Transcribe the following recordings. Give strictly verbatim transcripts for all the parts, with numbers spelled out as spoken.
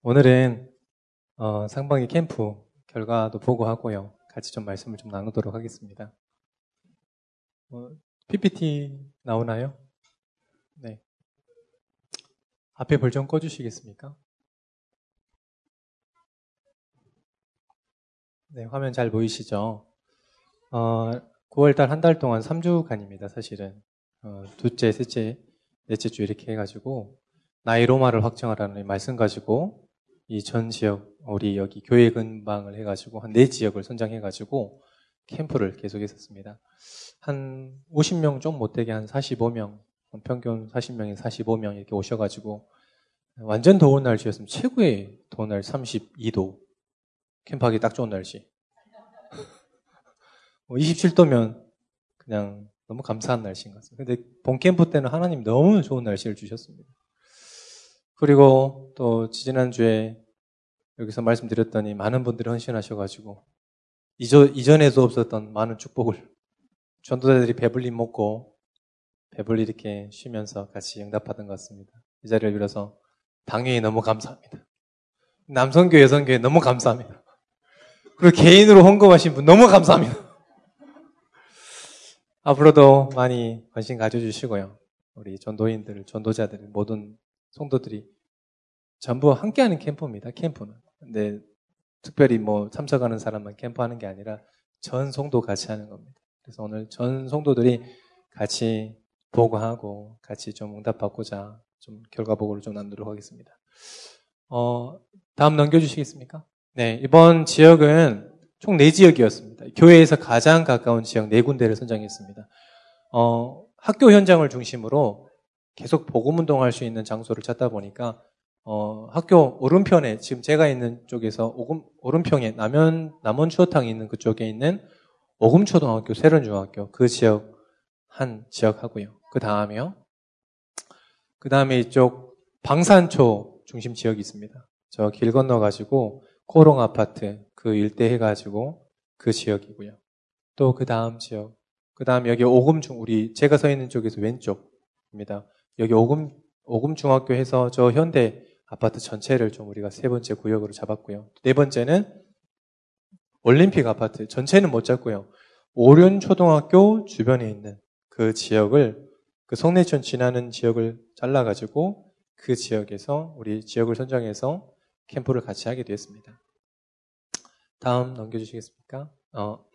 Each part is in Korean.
오늘은 어, 상반기 캠프 결과도 보고하고요. 같이 좀 말씀을 좀 나누도록 하겠습니다. 어, 피피티 나오나요? 네. 앞에 불 좀 꺼주시겠습니까? 네, 화면 잘 보이시죠? 어, 구월달 한 달 동안 삼 주간입니다, 사실은. 어, 둘째, 셋째, 넷째 주 이렇게 해가지고 나이 로마를 확정하라는 말씀 가지고 이 전 지역, 우리 여기 교회 근방을 해가지고 한 네 지역을 선정해가지고 캠프를 계속 했었습니다. 한 오십 명 좀 못되게 한 사십오 명, 평균 사십 명에 사십오 명 이렇게 오셔가지고 완전 더운 날씨였으면 최고의 더운 날 삼십이 도 캠프하기 딱 좋은 날씨. 이십칠 도면 그냥 너무 감사한 날씨인 것 같습니다. 근데 본 캠프 때는 하나님 너무 좋은 날씨를 주셨습니다. 그리고 또 지지난주에 여기서 말씀드렸더니 많은 분들이 헌신하셔가지고 이전, 이전에도 없었던 많은 축복을 전도자들이 배불리 먹고 배불리 이렇게 쉬면서 같이 응답하던 것 같습니다. 이 자리를 빌어서 당연히 너무 감사합니다. 남성교회, 여성교회 너무 감사합니다. 그리고 개인으로 헌금하신 분 너무 감사합니다. 앞으로도 많이 관심 가져주시고요. 우리 전도인들, 전도자들, 모든 성도들이 전부 함께하는 캠프입니다. 캠프는. 근데 특별히 뭐 참석하는 사람만 캠프하는 게 아니라 전 성도 같이 하는 겁니다. 그래서 오늘 전 성도들이 같이 보고하고 같이 좀 응답받고자 좀 결과 보고를 좀 나누도록 하겠습니다. 어, 다음 넘겨주시겠습니까? 네, 이번 지역은 총 네 지역이었습니다. 교회에서 가장 가까운 지역 네 군데를 선정했습니다. 어, 학교 현장을 중심으로 계속 복음운동할 수 있는 장소를 찾다 보니까 어, 학교 오른편에 지금 제가 있는 쪽에서 오금, 오른편에 남원 남원 추어탕이 있는 그쪽에 있는 오금초등학교, 세련중학교 그 지역 한 지역하고요. 그 다음에요. 그 다음에 이쪽 방산초 중심 지역이 있습니다. 저 길 건너 가지고 코롱 아파트 그 일대 해가지고 그 지역이고요. 또 그 다음 지역, 그 다음 여기 오금중 우리 제가 서 있는 쪽에서 왼쪽입니다. 여기 오금 오금중학교 해서 저 현대 아파트 전체를 좀 우리가 세 번째 구역으로 잡았고요. 네 번째는 올림픽 아파트 전체는 못 잡고요. 오륜초등학교 주변에 있는 그 지역을 그 성내천 지나는 지역을 잘라가지고 그 지역에서 우리 지역을 선정해서 캠프를 같이 하게 되었습니다. 다음 넘겨주시겠습니까? 어,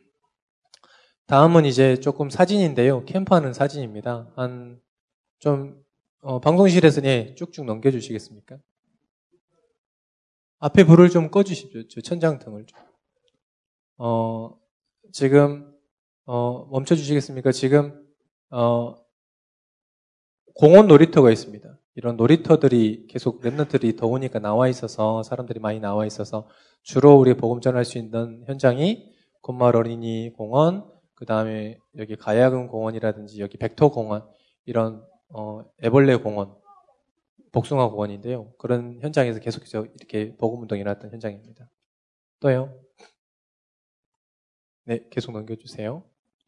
다음은 이제 조금 사진인데요. 캠프하는 사진입니다. 한 좀 어, 방송실에서 네, 쭉쭉 넘겨주시겠습니까? 앞에 불을 좀 꺼주십시오. 저 천장등을 좀. 어, 지금 어, 멈춰주시겠습니까? 지금 어, 공원 놀이터가 있습니다. 이런 놀이터들이 계속 랩런트들이 더우니까 나와 있어서 사람들이 많이 나와 있어서 주로 우리 복음 전할 수 있는 현장이 곤마을 어린이 공원, 그 다음에 여기 가야금 공원이라든지 여기 백토 공원 이런 어, 애벌레 공원, 복숭아 공원인데요. 그런 현장에서 계속해서 이렇게 복음 운동이 일어났던 현장입니다. 또요? 네, 계속 넘겨주세요.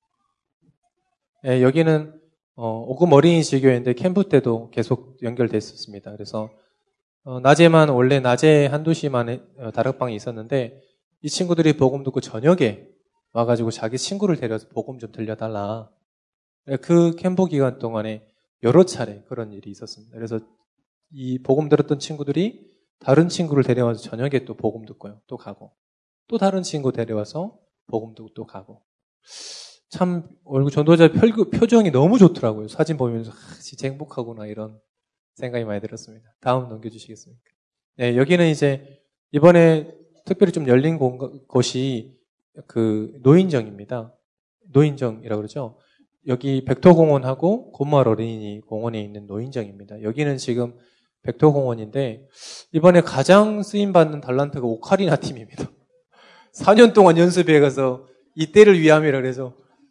네, 여기는 어, 오금 어린이 지교회인데 캠프 때도 계속 연결됐었습니다. 그래서 어, 낮에만 원래 낮에 한두 시만 해, 어, 다락방이 있었는데 이 친구들이 복음 듣고 저녁에 와가지고 자기 친구를 데려서 복음 좀 들려달라. 그 캠프 기간 동안에 여러 차례 그런 일이 있었습니다. 그래서 이 복음 들었던 친구들이 다른 친구를 데려와서 저녁에 또 복음 듣고요. 또 가고 또 다른 친구 데려와서 복음 듣고 또 가고 참 얼굴 전도자 표정이 너무 좋더라고요. 사진 보면서 아, 진짜 행복하구나 이런 생각이 많이 들었습니다. 다음 넘겨주시겠습니까? 네, 여기는 이제 이번에 특별히 좀 열린 곳이 그 노인정입니다. 노인정이라고 그러죠. 여기 백토공원하고 곤마을 어린이 공원에 있는 노인정입니다. 여기는 지금 백토공원인데 이번에 가장 쓰임받는 달란트가 오카리나 팀입니다. 사 년 동안 연습해 가서 이때를 위함이라 그래서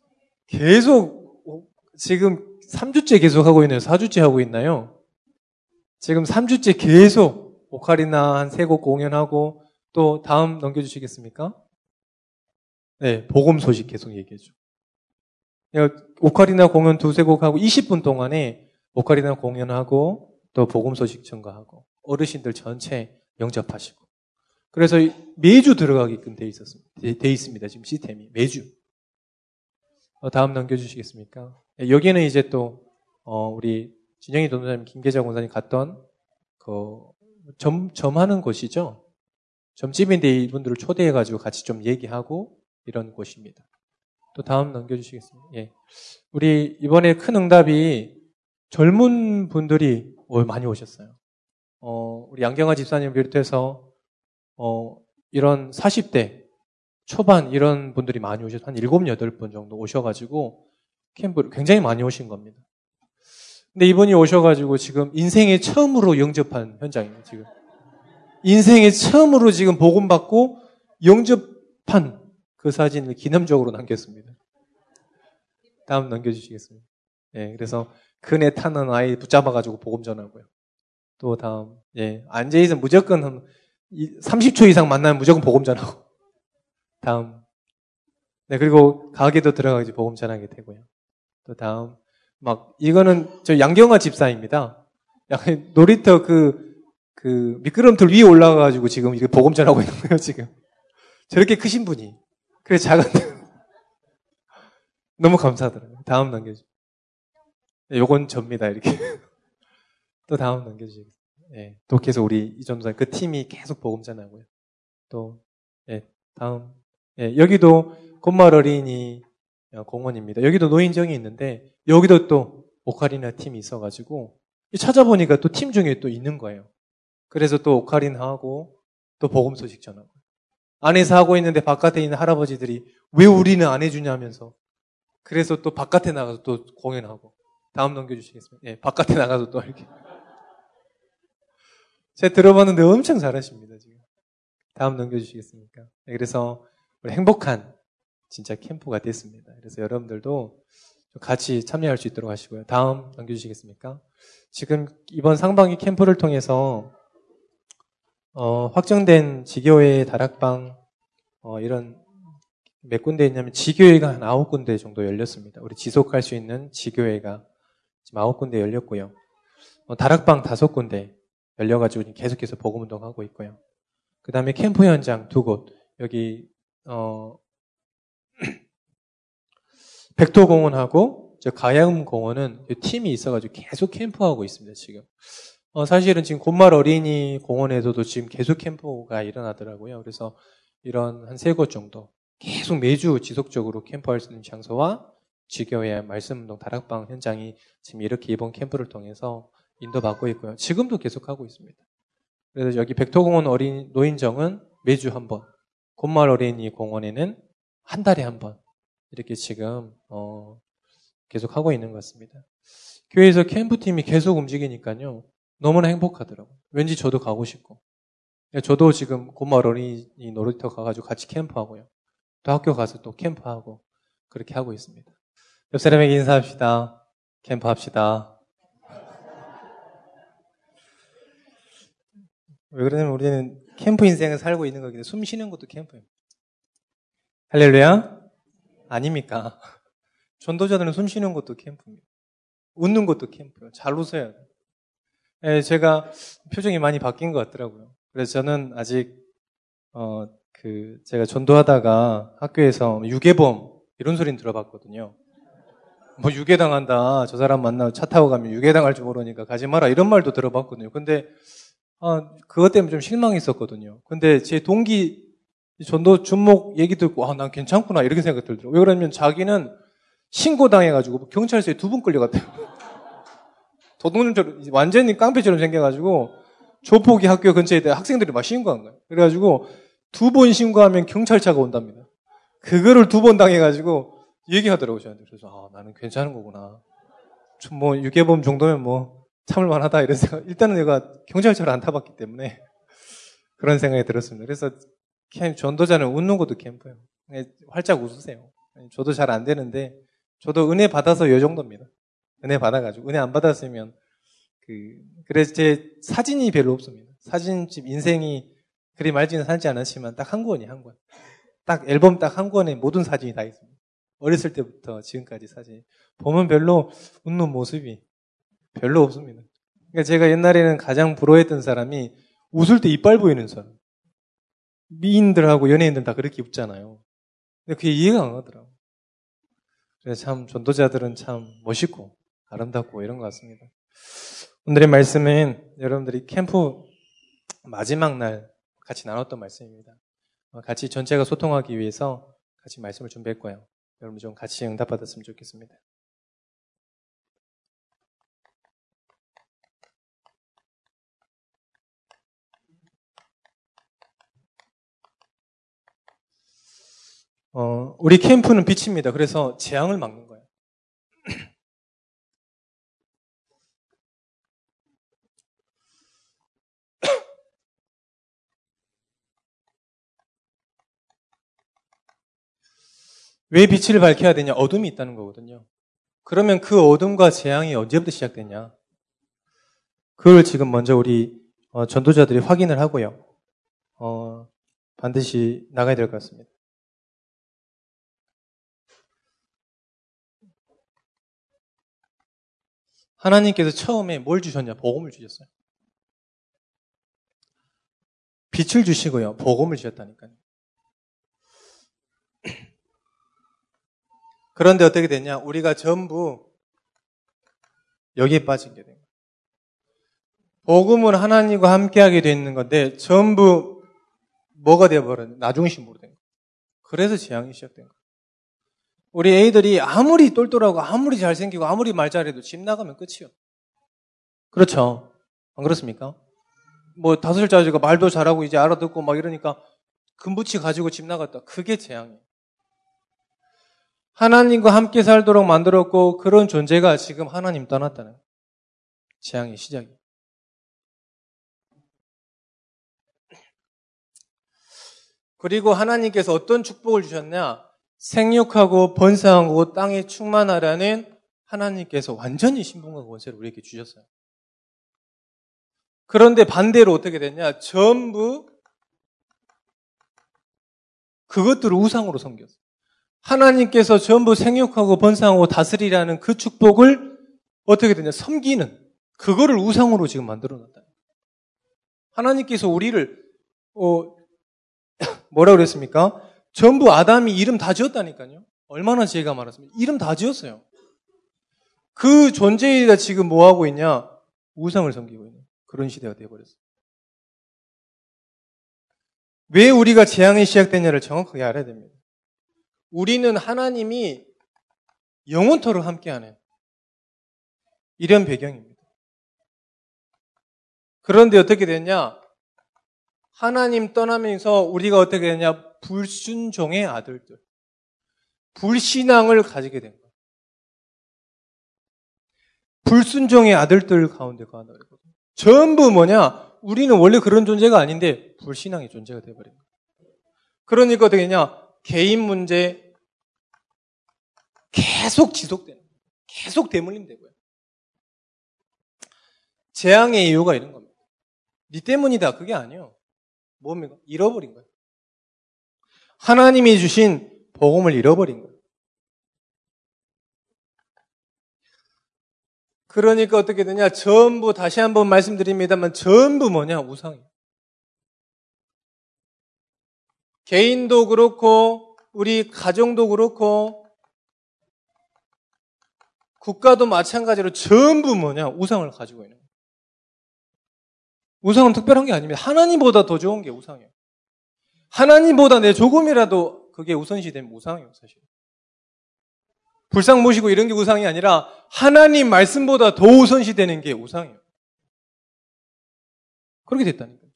계속 지금 삼 주째 계속 하고 있나요? 사 주째 하고 있나요? 지금 삼 주째 계속 오카리나 한 세 곡 공연하고 또 다음 넘겨주시겠습니까? 네, 복음 소식 계속 얘기해줘. 오카리나 공연 두세 곡 하고 이십 분 동안에 오카리나 공연하고 또 복음 소식 전가하고 어르신들 전체 영접하시고. 그래서 매주 들어가게끔 돼 있었습니다. 돼, 돼 있습니다. 지금 시스템이. 매주. 어, 다음 넘겨주시겠습니까? 여기는 이제 또, 어, 우리 진영이 전도사님, 김계자 권사님 갔던 그 점, 점하는 곳이죠. 점집인데 이분들을 초대해가지고 같이 좀 얘기하고 이런 곳입니다. 또 다음 넘겨주시겠습니다. 예. 우리 이번에 큰 응답이 젊은 분들이 많이 오셨어요. 어, 우리 양경아 집사님 비롯해서, 어, 이런 사십 대 초반 이런 분들이 많이 오셔서 한 일곱, 여덟 분 정도 오셔가지고 캠프를 굉장히 많이 오신 겁니다. 근데 이분이 오셔가지고 지금 인생에 처음으로 영접한 현장이에요, 지금. 인생에 처음으로 지금 복음받고 영접한 그 사진을 기념적으로 남겼습니다. 다음 넘겨주시겠습니다. 예, 그래서 그네 타는 아이 붙잡아가지고 복음 전하고요. 또 다음, 예, 앉아있으면 무조건 한 삼십 초 이상 만나면 무조건 복음 전하고. 다음. 네, 그리고 가게도 들어가서 복음 전하게 되고요. 또 다음. 막, 이거는 저 양경화 집사입니다. 약간 놀이터 그, 그 미끄럼틀 위에 올라가가지고 지금 이게 복음 전하고 있는 거예요, 지금. 저렇게 크신 분이. 그래, 작은. 너무 감사하더라고요. 다음 넘겨주세요. 네, 요건 접니다, 이렇게. 또 다음 넘겨주시겠습니다. 예, 또 계속 우리 이전도사 그 팀이 계속 복음 전하고요. 또, 예, 다음. 예, 여기도 곤말 어린이 공원입니다. 여기도 노인정이 있는데, 여기도 또 오카리나 팀이 있어가지고, 찾아보니까 또 팀 중에 또 있는 거예요. 그래서 또 오카리나 하고, 또 복음 소식 전하고. 안에서 하고 있는데 바깥에 있는 할아버지들이 왜 우리는 안 해주냐면서. 그래서 또 바깥에 나가서 또 공연하고. 다음 넘겨주시겠습니다. 예, 바깥에 나가서 또 이렇게. 제가 들어봤는데 엄청 잘하십니다, 지금. 다음 넘겨주시겠습니까? 네, 그래서 우리 행복한 진짜 캠프가 됐습니다. 그래서 여러분들도 같이 참여할 수 있도록 하시고요. 다음 넘겨주시겠습니까? 지금 이번 상반기 캠프를 통해서 어, 확정된 지교회 다락방 어, 이런 몇 군데 있냐면 지교회가 한 아홉 군데 정도 열렸습니다. 우리 지속할 수 있는 지교회가 지금 아홉 군데 열렸고요. 어, 다락방 다섯 군데 열려가지고 계속해서 복음운동하고 있고요. 그 다음에 캠프 현장 두 곳. 여기 어, 백토공원하고 저 가야금공원은 팀이 있어가지고 계속 캠프하고 있습니다. 지금. 어, 사실은 지금 곤말 어린이 공원에서도 지금 계속 캠프가 일어나더라고요. 그래서 이런 한 세 곳 정도 계속 매주 지속적으로 캠프할 수 있는 장소와 지교회 말씀운동 다락방 현장이 지금 이렇게 이번 캠프를 통해서 인도받고 있고요. 지금도 계속하고 있습니다. 그래서 여기 백토공원 어린 노인정은 매주 한 번, 곤말 어린이 공원에는 한 달에 한 번 이렇게 지금 어, 계속하고 있는 것 같습니다. 교회에서 캠프팀이 계속 움직이니까요. 너무나 행복하더라고요. 왠지 저도 가고 싶고. 저도 지금 곤말 어린이 놀이터 가가지고 같이 캠프하고요. 또 학교 가서 또 캠프하고 그렇게 하고 있습니다. 옆 사람에게 인사합시다. 캠프합시다. 왜 그러냐면 우리는 캠프 인생을 살고 있는 거기 때문에 숨 쉬는 것도 캠프예요. 할렐루야? 아닙니까? 전도자들은 숨 쉬는 것도 캠프입니다. 웃는 것도 캠프예요. 잘 웃어야 돼요. 예, 제가 표정이 많이 바뀐 것 같더라고요. 그래서 저는 아직 어, 그 제가 전도하다가 학교에서 유괴범 이런 소리는 들어봤거든요. 뭐 유괴당한다. 저 사람 만나고 차 타고 가면 유괴당할 줄 모르니까 가지 마라. 이런 말도 들어봤거든요. 근데 아, 그것 때문에 좀 실망했었거든요. 근데 제 동기 전도 준목 얘기 듣고 아, 난 괜찮구나 이렇게 생각이 들더라고요. 왜 그러냐면 자기는 신고당해가지고 경찰서에 두 번 끌려갔대요. 도둑놈처럼 완전히 깡패처럼 생겨가지고 조폭이 학교 근처에 학생들이 막 신고한 거예요. 그래가지고 두 번 신고하면 경찰차가 온답니다. 그거를 두 번 당해가지고 얘기하더라고요, 저한테. 그래서 아, 나는 괜찮은 거구나. 좀 뭐 유괴범 정도면 뭐 참을 만하다 이런 생각. 일단은 내가 경찰차를 안 타봤기 때문에 그런 생각이 들었습니다. 그래서 전도자는 웃는 것도 캠프예요. 활짝 웃으세요. 저도 잘 안 되는데 저도 은혜 받아서 요 정도입니다. 은혜 받아가지고 은혜 안 받았으면 그 그래서 제 사진이 별로 없습니다. 사진집 인생이 그리 말지는 살지 않았지만 딱 한 권이 한 권. 딱 앨범 딱 한 권에 모든 사진이 다 있습니다. 어렸을 때부터 지금까지 사진 보면 별로 웃는 모습이 별로 없습니다. 그러니까 제가 옛날에는 가장 부러워했던 사람이 웃을 때 이빨 보이는 사람. 미인들하고 연예인들 다 그렇게 웃잖아요. 근데 그게 이해가 안 가더라고요. 그래서 참 전도자들은 참 멋있고 아름답고 이런 것 같습니다. 오늘의 말씀은 여러분들이 캠프 마지막 날 같이 나눴던 말씀입니다. 같이 전체가 소통하기 위해서 같이 말씀을 준비했고요. 여러분 좀 같이 응답받았으면 좋겠습니다. 어, 우리 캠프는 빛입니다. 그래서 재앙을 막는 거예요. 왜 빛을 밝혀야 되냐? 어둠이 있다는 거거든요. 그러면 그 어둠과 재앙이 언제부터 시작되냐? 그걸 지금 먼저 우리 어, 전도자들이 확인을 하고요. 어, 반드시 나가야 될 것 같습니다. 하나님께서 처음에 뭘 주셨냐? 복음을 주셨어요. 빛을 주시고요. 복음을 주셨다니까요. 그런데 어떻게 됐냐? 우리가 전부 여기에 빠진 게 돼요. 복음은 하나님과 함께하게 되는 건데 전부 뭐가 되어버렸냐? 나중심으로 된 거예요. 그래서 재앙이 시작된 거예요. 우리 애들이 아무리 똘똘하고 아무리 잘생기고 아무리 말 잘해도 집 나가면 끝이요. 그렇죠? 안 그렇습니까? 뭐 다섯 살짜리가 말도 잘하고 이제 알아듣고 막 이러니까 금붙이 가지고 집 나갔다. 그게 재앙이에요. 하나님과 함께 살도록 만들었고 그런 존재가 지금 하나님 떠났다는 재앙의 시작이에요. 그리고 하나님께서 어떤 축복을 주셨냐? 생육하고 번성하고 땅에 충만하라는 하나님께서 완전히 신분과 권세를 우리에게 주셨어요. 그런데 반대로 어떻게 됐냐? 전부 그것들을 우상으로 섬겼어요. 하나님께서 전부 생육하고 번성하고 다스리라는 그 축복을 어떻게 되냐? 섬기는 그거를 우상으로 지금 만들어놨다. 하나님께서 우리를 어, 뭐라고 그랬습니까? 전부 아담이 이름 다 지었다니까요. 얼마나 지혜가 많았습니까? 이름 다 지었어요. 그 존재가 지금 뭐하고 있냐? 우상을 섬기고 있는 그런 시대가 되어버렸어요. 왜 우리가 재앙이 시작되냐를 정확하게 알아야 됩니다. 우리는 하나님이 영원토록 함께하는 이런 배경입니다. 그런데 어떻게 됐냐? 하나님 떠나면서 우리가 어떻게 됐냐? 불순종의 아들들, 불신앙을 가지게 된 거예요. 불순종의 아들들 가운데 가는 거거든요. 전부 뭐냐? 우리는 원래 그런 존재가 아닌데 불신앙의 존재가 되어버린 거예요. 그러니까 어떻게 되냐? 개인 문제 계속 지속되는 거예요. 계속 대물림 되고요. 재앙의 이유가 이런 겁니다. 네 때문이다. 그게 아니에요. 뭡니까? 잃어버린 거예요. 하나님이 주신 복음을 잃어버린 거예요. 그러니까 어떻게 되냐? 전부 다시 한번 말씀드립니다만 전부 뭐냐? 우상이에요. 개인도 그렇고 우리 가정도 그렇고 국가도 마찬가지로 전부 뭐냐? 우상을 가지고 있는 거예요. 우상은 특별한 게 아닙니다. 하나님보다 더 좋은 게 우상이에요. 하나님보다 내 조금이라도 그게 우선시 되면 우상이에요, 사실. 불상 모시고 이런 게 우상이 아니라 하나님 말씀보다 더 우선시 되는 게 우상이에요. 그렇게 됐다니까요.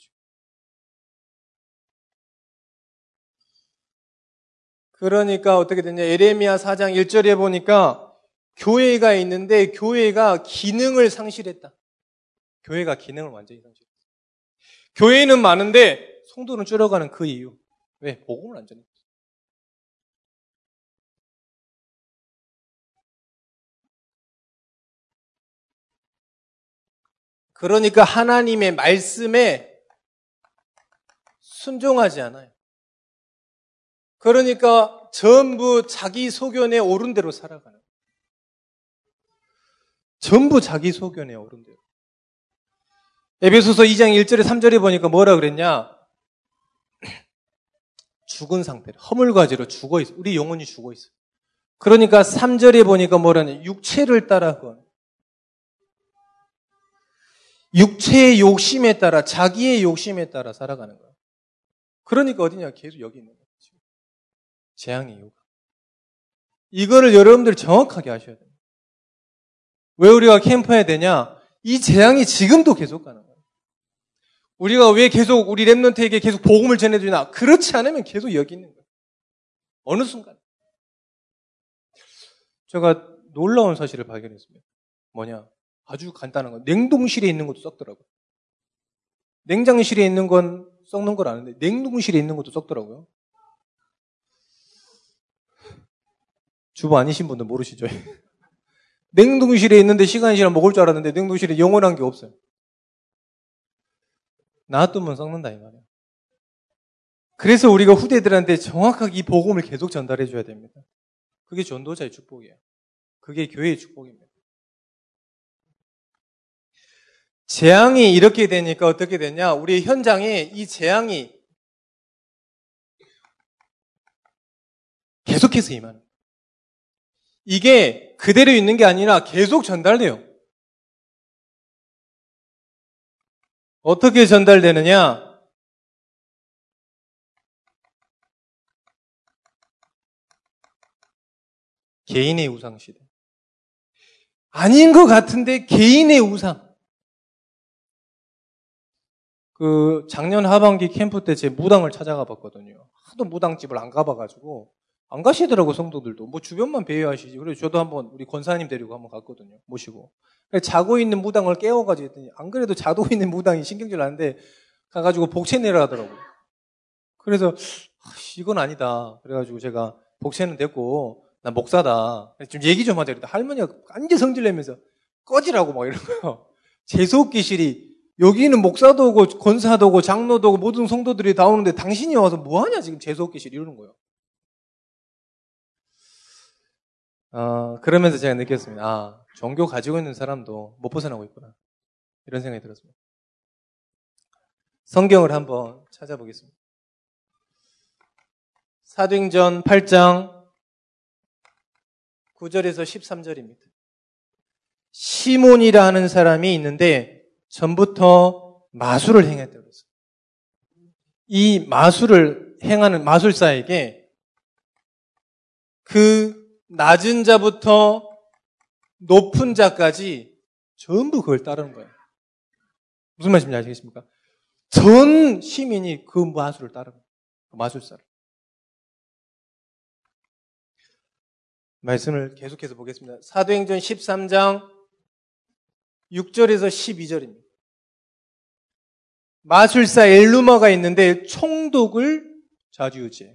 그러니까 어떻게 됐냐? 예레미야 사 장 일 절에 보니까 교회가 있는데 교회가 기능을 상실했다. 교회가 기능을 완전히 상실했다. 교회는 많은데 성도는 줄어가는 그 이유. 왜? 복음을 안 전했어. 그러니까 하나님의 말씀에 순종하지 않아요. 그러니까 전부 자기 소견에 옳은 대로 살아가는 거예요. 전부 자기 소견에 옳은 대로. 에베소서 이 장 일 절에 삼 절에 보니까 뭐라 그랬냐? 죽은 상태, 허물과지로 죽어 있어. 우리 영혼이 죽어 있어. 그러니까 삼 절에 보니까 뭐라냐? 육체를 따라건. 육체의 욕심에 따라, 자기의 욕심에 따라 살아가는 거야. 그러니까 어디냐? 계속 여기 있는 거야. 재앙의 이유가. 이거를 여러분들 정확하게 아셔야 돼요. 왜 우리가 캠프해야 되냐? 이 재앙이 지금도 계속 가는 거예요. 우리가 왜 계속 우리 랩런트에게 계속 복음을 전해주나? 그렇지 않으면 계속 여기 있는 거예요. 어느 순간. 제가 놀라운 사실을 발견했습니다. 뭐냐? 아주 간단한 거. 냉동실에 있는 것도 썩더라고요. 냉장실에 있는 건 썩는 걸 아는데 냉동실에 있는 것도 썩더라고요. 주부 아니신 분들 모르시죠? 냉동실에 있는데 시간이 지나면 먹을 줄 알았는데 냉동실에 영원한 게 없어요. 놔두면 썩는다 이 말이에요. 그래서 우리가 후대들한테 정확하게 이 복음을 계속 전달해 줘야 됩니다. 그게 전도자의 축복이에요. 그게 교회의 축복입니다. 재앙이 이렇게 되니까 어떻게 되냐? 우리 현장에 이 재앙이 계속해서 임하는. 이게 그대로 있는 게 아니라 계속 전달돼요. 어떻게 전달되느냐? 개인의 우상 시대. 아닌 것 같은데 개인의 우상. 그 작년 하반기 캠프 때 제 무당을 찾아가 봤거든요. 하도 무당집을 안 가봐가지고 안 가시더라고 성도들도. 뭐 주변만 배회하시지. 그래서 저도 한번 우리 권사님 데리고 한번 갔거든요. 모시고. 자고 있는 무당을 깨워가지고 했더니 안 그래도 자고 있는 무당이 신경질 나는데 가가지고 복채 내라 하더라고요. 그래서 이건 아니다. 그래가지고 제가 복채는 됐고 나 목사다. 좀 얘기 좀 하자. 할머니가 완전 성질내면서 꺼지라고 막 이런 거예요. 재수없기실이 여기는 목사도 오고 권사도 오고 장로도 오고 모든 성도들이 다 오는데 당신이 와서 뭐하냐 지금 재수없기실 이러는 거예요. 어, 그러면서 제가 느꼈습니다. 아, 종교 가지고 있는 사람도 못 벗어나고 있구나. 이런 생각이 들었습니다. 성경을 한번 찾아보겠습니다. 사도행전 팔 장 구 절에서 십삼 절입니다. 시몬이라 하는 사람이 있는데 전부터 마술을 행했다고 했어요. 이 마술을 행하는 마술사에게 그 낮은 자부터 높은 자까지 전부 그걸 따르는 거예요. 무슨 말씀인지 아시겠습니까? 전 시민이 그 마술을 따르는 거예요. 그 마술사를. 말씀을 계속해서 보겠습니다. 사도행전 십삼 장 육 절에서 십이 절입니다. 마술사 엘루마가 있는데 총독을 좌지우지해요.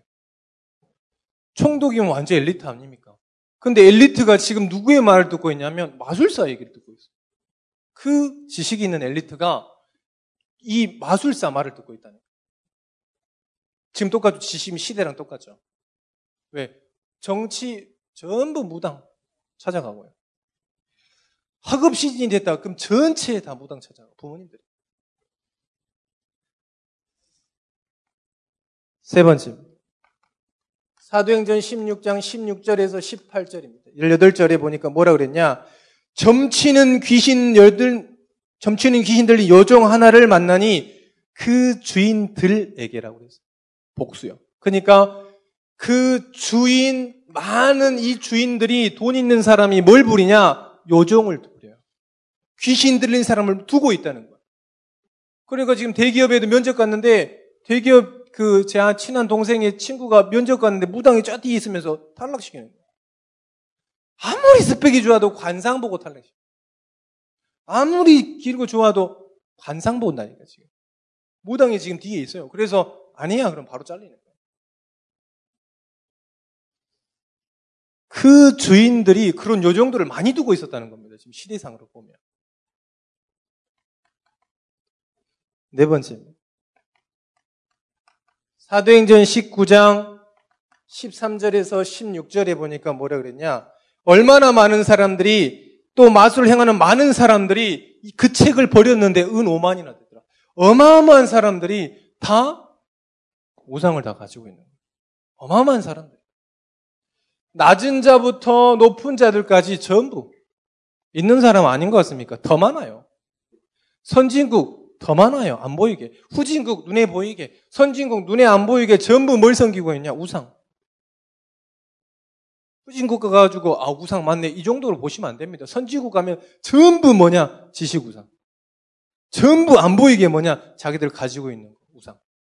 총독이면 완전 엘리트 아닙니까? 근데 엘리트가 지금 누구의 말을 듣고 있냐면 마술사 얘기를 듣고 있어요. 그 지식이 있는 엘리트가 이 마술사 말을 듣고 있다는 거예요. 지금 똑같죠. 지금 시대랑 똑같죠. 왜? 정치 전부 무당 찾아가고요. 학업 시즌이 됐다. 그럼 전체에 다 무당 찾아가고 부모님들이. 세 번째. 사도행전 십육 장 십육 절에서 십팔 절입니다. 십팔 절에 보니까 뭐라 그랬냐? 점치는 귀신 열들, 점치는 귀신들이 요종 하나를 만나니 그 주인들에게라고 그랬어요. 복수요. 그러니까 그 주인, 많은 이 주인들이 돈 있는 사람이 뭘 부리냐? 요종을 부려요. 귀신 들린 사람을 두고 있다는 거예요. 그러니까 지금 대기업에도 면접 갔는데 대기업 그 제 친한 동생의 친구가 면접 갔는데 무당이 쫙 뒤에 있으면서 탈락시키는 거예요. 아무리 스펙이 좋아도 관상 보고 탈락시켜요. 아무리 길고 좋아도 관상 본다니까 지금. 무당이 지금 뒤에 있어요. 그래서 아니야 그럼 바로 잘리는 거예요. 그 주인들이 그런 요정들을 많이 두고 있었다는 겁니다. 지금 시대상으로 보면. 네 번째. 사도행전 십구 장 십삼 절에서 십육 절에 보니까 뭐라 그랬냐? 얼마나 많은 사람들이 또 마술을 행하는 많은 사람들이 그 책을 버렸는데 은 오만이나 되더라. 어마어마한 사람들이 다 우상을 다 가지고 있는 거예요. 어마어마한 사람들. 낮은 자부터 높은 자들까지 전부 있는 사람 아닌 것 같습니까? 더 많아요. 선진국 더 많아요. 안 보이게. 후진국 눈에 보이게. 선진국 눈에 안 보이게 전부 뭘 섬기고 있냐? 우상. 후진국 가가지고 아 우상 맞네 이 정도로 보시면 안 됩니다. 선진국 가면 전부 뭐냐? 지식 우상. 전부 안 보이게 뭐냐? 자기들 가지고 있는 우상.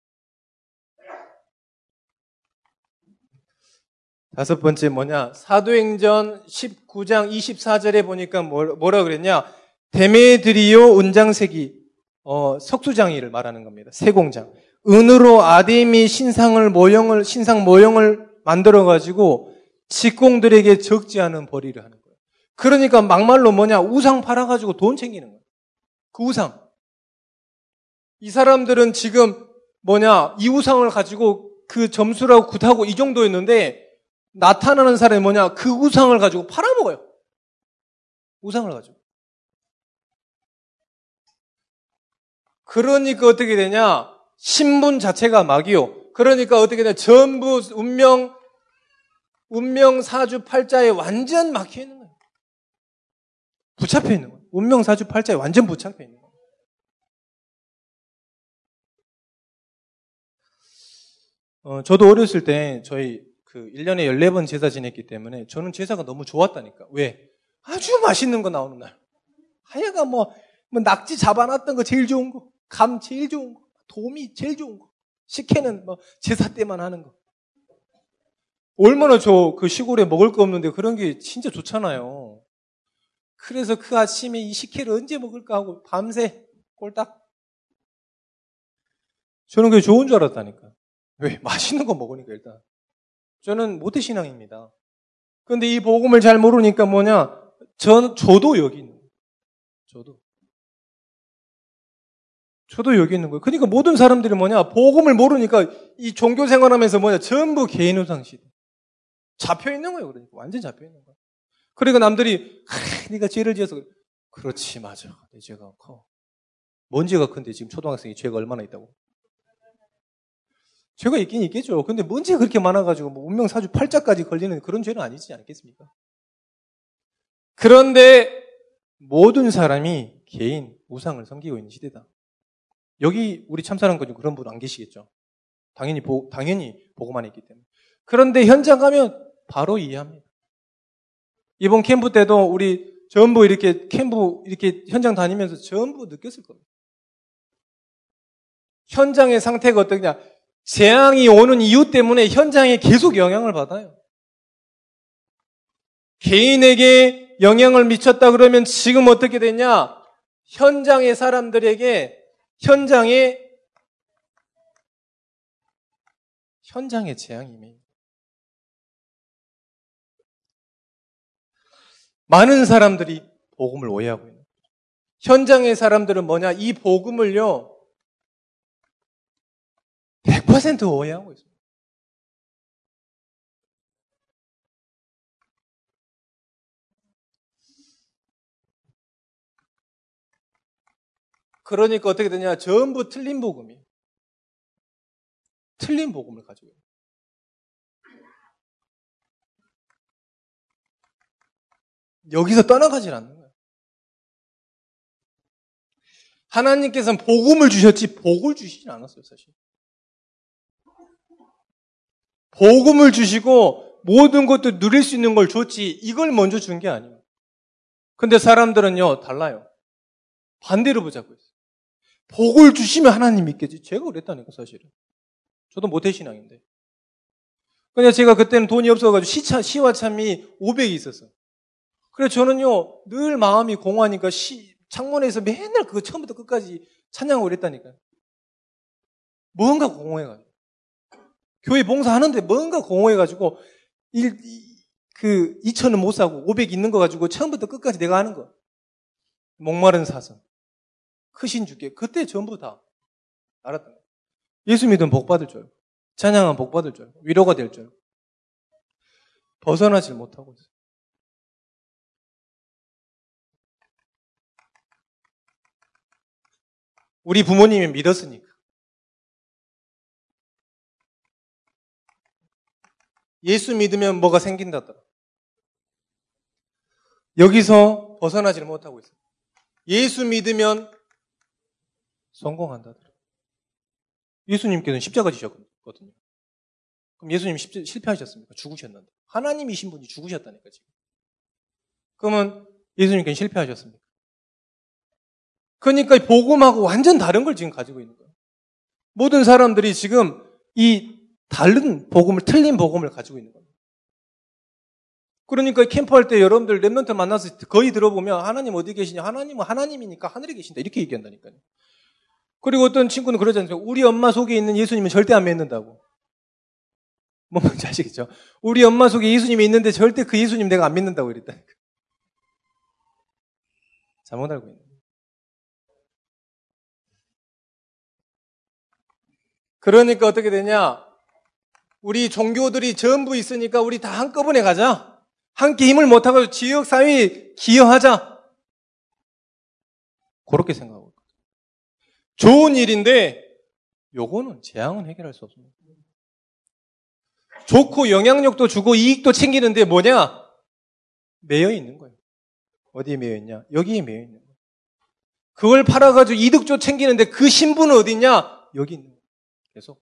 다섯 번째 뭐냐? 사도행전 십구 장 이십사 절에 보니까 뭐라 그랬냐? 데메드리오 은장색이 어, 석수장이를 말하는 겁니다. 세공장. 은으로 아데미 신상을 모형을 신상 모형을 만들어 가지고 직공들에게 적지 않은 벌이를 하는 거예요. 그러니까 막말로 뭐냐? 우상 팔아 가지고 돈 챙기는 거예요. 그 우상. 이 사람들은 지금 뭐냐? 이 우상을 가지고 그 점수라고 굿하고 이 정도였는데 나타나는 사람이 뭐냐? 그 우상을 가지고 팔아먹어요. 우상을 가지고. 그러니까 어떻게 되냐? 신분 자체가 막이요. 그러니까 어떻게 되냐? 전부 운명, 운명 사주팔자에 완전 막혀 있는 거예요. 붙잡혀 있는 거예요. 운명 사주팔자에 완전 붙잡혀 있는 거예요. 어, 저도 어렸을 때 저희 그 일 년에 열네 번 제사 지냈기 때문에 저는 제사가 너무 좋았다니까. 왜? 아주 맛있는 거 나오는 날. 하여간 뭐, 뭐 낙지 잡아놨던 거 제일 좋은 거. 감 제일 좋은 거, 도미 제일 좋은 거, 식혜는 뭐 제사 때만 하는 거. 얼마나 저 그 시골에 먹을 거 없는데 그런 게 진짜 좋잖아요. 그래서 그 아침에 이 식혜를 언제 먹을까 하고 밤새 꼴딱. 저는 그게 좋은 줄 알았다니까. 왜? 맛있는 거 먹으니까 일단. 저는 모태신앙입니다. 그런데 이 복음을 잘 모르니까 뭐냐? 전, 저도 여기 있는 거예요. 저도. 저도 여기 있는 거예요. 그러니까 모든 사람들이 뭐냐? 복음을 모르니까 이 종교 생활하면서 뭐냐? 전부 개인 우상 시대. 잡혀 있는 거예요. 그러니까 완전 잡혀 있는 거예요. 그러니까 남들이 아, 네가 죄를 지어서 그래. 그렇지 맞아. 내 죄가 커. 뭔 죄가 큰데 지금 초등학생이 죄가 얼마나 있다고? 죄가 있긴 있겠죠. 근데 뭔 죄가 그렇게 많아가지고 뭐 운명 사주 팔자까지 걸리는 그런 죄는 아니지 않겠습니까? 그런데 모든 사람이 개인 우상을 섬기고 있는 시대다. 여기 우리 참사랑권 그런 분 안 계시겠죠. 당연히 보, 당연히 보고만 했기 때문에. 그런데 현장 가면 바로 이해합니다. 이번 캠프 때도 우리 전부 이렇게 캠프 이렇게 현장 다니면서 전부 느꼈을 겁니다. 현장의 상태가 어떠냐? 재앙이 오는 이유 때문에 현장에 계속 영향을 받아요. 개인에게 영향을 미쳤다 그러면 지금 어떻게 되냐? 현장의 사람들에게 현장에 현장에 재앙이 임해요. 많은 사람들이 복음을 오해하고 있는 거예요. 현장의 사람들은 뭐냐? 이 복음을요 백 퍼센트 오해하고 있습니다. 그러니까 어떻게 되냐? 전부 틀린 복음이에요. 틀린 복음을 가지고 있어요. 여기서 떠나가질 않는 거예요. 하나님께서는 복음을 주셨지 복을 주시진 않았어요, 사실. 복음을 주시고 모든 것도 누릴 수 있는 걸 줬지 이걸 먼저 준 게 아니에요. 근데 사람들은요 달라요. 반대로 붙잡고 있어요. 복을 주시면 하나님 믿겠지. 제가 그랬다니까 사실은. 저도 모태신앙인데. 그냥 제가 그때는 돈이 없어가지고 시차, 시화참이 오백이 있었어요. 그래서 저는요 늘 마음이 공허하니까 시, 창문에서 맨날 그거 처음부터 끝까지 찬양하고 그랬다니까요. 뭔가 공허해가지고. 교회 봉사하는데 뭔가 공허해가지고 일, 그 이천은 못 사고 오백 있는 거 가지고 처음부터 끝까지 내가 하는 거. 목마른 사슴. 크신 주께. 그때 전부 다 알았던 거예요. 예수 믿으면 복 받을 줄 알고. 찬양하면 복 받을 줄 알고. 위로가 될 줄 알고. 벗어나질 못하고 있어요. 우리 부모님이 믿었으니까. 예수 믿으면 뭐가 생긴다더라. 여기서 벗어나지를 못하고 있어요. 예수 믿으면 성공한다더라. 예수님께서는 십자가 지셨거든요. 그럼 예수님 실패하셨습니까? 죽으셨는데. 하나님이신 분이 죽으셨다니까, 지금. 그러면 예수님께서는 실패하셨습니까? 그러니까 복음하고 완전 다른 걸 지금 가지고 있는 거예요. 모든 사람들이 지금 이 다른 복음을, 틀린 복음을 가지고 있는 겁니다. 그러니까 캠프할 때 여러분들 랩런트 만나서 거의 들어보면 하나님 어디 계시냐? 하나님은 하나님이니까 하늘에 계신다. 이렇게 얘기한다니까요. 그리고 어떤 친구는 그러지 않습니까? 우리 엄마 속에 있는 예수님은 절대 안 믿는다고. 뭐 뭔지 아시겠죠? 우리 엄마 속에 예수님이 있는데 절대 그 예수님 내가 안 믿는다고 이랬다니까. 잘못 알고 있는 거예요. 그러니까 어떻게 되냐? 우리 종교들이 전부 있으니까 우리 다 한꺼번에 가자. 함께 힘을 못하고 지역사회에 기여하자. 그렇게 생각하고 있거든요. 좋은 일인데 요거는 재앙은 해결할 수 없습니다. 좋고 영향력도 주고 이익도 챙기는데 뭐냐? 매여 있는 거예요. 어디에 매여 있냐? 여기에 매여 있는 거예요. 그걸 팔아가지고 이득도 챙기는데 그 신분은 어디 있냐? 여기 있는 거예요. 계속.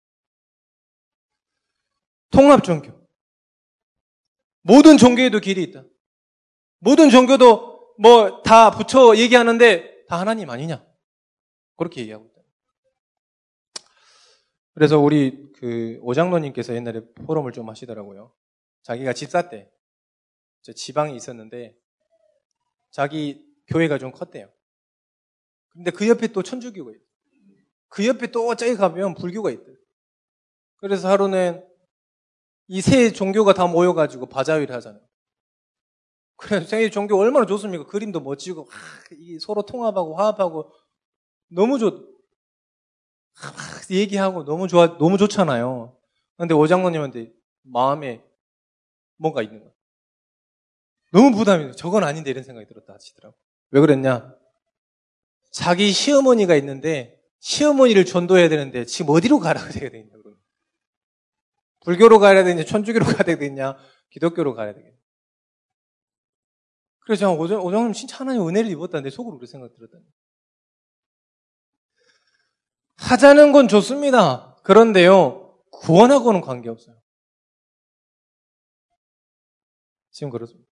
통합종교. 모든 종교에도 길이 있다. 모든 종교도 뭐 다 붙여 얘기하는데 다 하나님 아니냐? 그렇게 얘기하고 있다. 그래서 우리 그 오장로님께서 옛날에 포럼을 좀 하시더라고요. 자기가 집사 때 지방에 있었는데 자기 교회가 좀 컸대요. 근데 그 옆에 또 천주교가 있대. 그 옆에 또 저기 가면 불교가 있대. 그래서 하루는 이 세 종교가 다 모여가지고 바자회를 하잖아요. 그래서 세 종교 얼마나 좋습니까? 그림도 멋지고, 아, 서로 통합하고 화합하고 너무 좋, 아, 얘기하고 너무 좋아, 너무 좋잖아요. 근데 오장로님한테 마음에 뭔가 있는 거예요. 너무 부담이, 저건 아닌데 이런 생각이 들었다 하시더라고요. 왜 그랬냐? 자기 시어머니가 있는데 시어머니를 전도해야 되는데 지금 어디로 가라고 해야 되겠냐? 불교로 가야 되냐, 천주교로 가야 되겠냐, 기독교로 가야 되겠냐. 그래서 제가 오정, 오정님 진짜 하나님 은혜를 입었다는데 속으로 그렇게 생각 들었다니. 하자는 건 좋습니다. 그런데요, 구원하고는 관계없어요. 지금 그렇습니다.